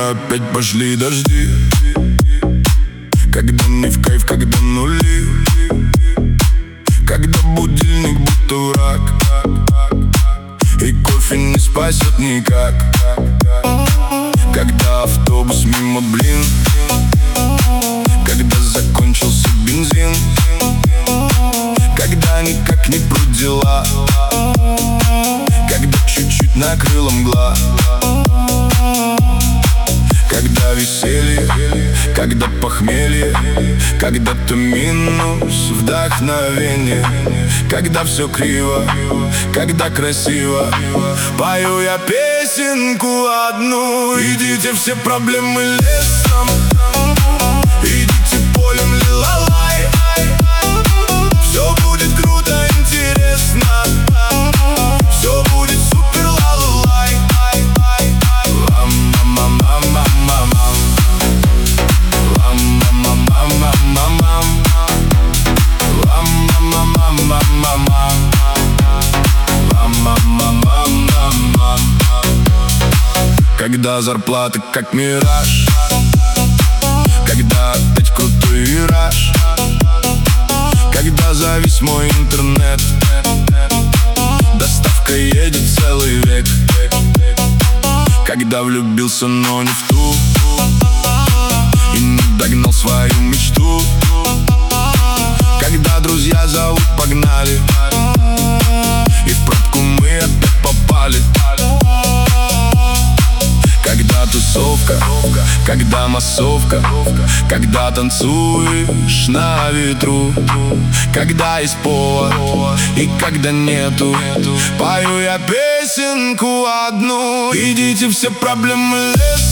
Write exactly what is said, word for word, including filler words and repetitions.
когда опять пошли дожди, когда не в кайф, когда нули, когда будильник будто враг, и кофе не спасет никак, когда автобус мимо, блин, когда закончился бензин, когда никак не про дела, когда чуть-чуть накрыла мгла, когда веселье, когда похмелье, когда-то минус вдохновение, когда все криво, когда красиво. Пою я песенку одну: идите все проблемы лесом, идите полем, лилалай. Все будет круто, интересно, все будет супер, ла-ла-лай. Ла-ма-ма-ма-ма-ма-ма, ла-ма-ма-ма-ма-ма-ма, ла-ма-ма-ма-ма-ма-ма, ла-ма-ма-ма-ма-ма. Когда зарплата как мираж, когда опять крутой вираж, когда завис мой интернет, доставка едет целый век, когда влюбился, но не в ту, и не догнал свою мечту, когда друзья зовут, погнали, и в пробку мы опять попали, когда тусовка, когда массовка, когда танцуешь на ветру, когда есть повод и когда нету. Пою я песенку одну: идите все проблемы лесом,